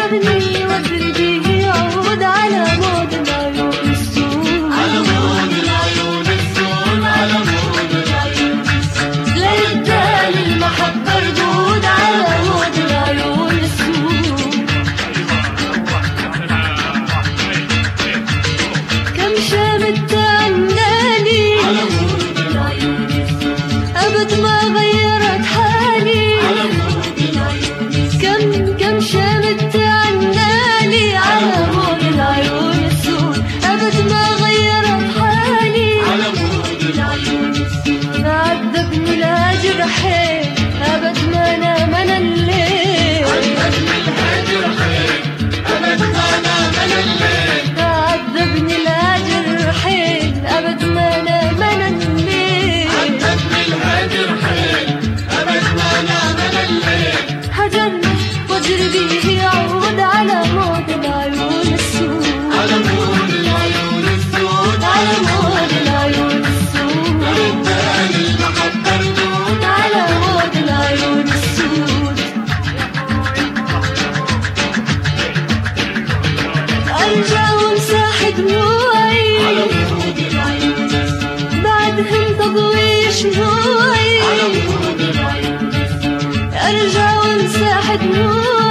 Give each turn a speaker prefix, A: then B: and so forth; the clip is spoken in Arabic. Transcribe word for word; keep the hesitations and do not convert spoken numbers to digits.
A: حجرني وادري بيه يعود على مود العيون السود،
B: على مود العيون السود، على مود العيون السود.
A: لا يبدالي المحبة ردود على مود العيون السود. كم شامت عناني
B: على مود العيون السود،
A: أبد ما غيرت حالي،
B: على مود العيون السود.
A: كم كم شامت عناني على مود العيون السود، أبد ما غيرت حالي،
B: على مود العيون السود.
A: عذبني الهجرحين أبد ما نام أنا الليل،
B: عذبني الهجرحين أبد ما نام أنا الليل،
A: عذبني الهجرحين أبد ما نام أنا الليل،
B: عذبني الهجرحين أبد ما نام أنا الليل.
A: حجرني واجري بيه يعود على مود العيون السود،
B: على مود العيون السود،
A: على مود العيون السود،
B: رداني المحبة ردود
A: على مود العيون السود. أرجع وامسح دموعي
B: على مود العيون السود،
A: بعدهم تضوي شموعي،
B: على مود العيون السود.
A: أرجع وامسح دموعي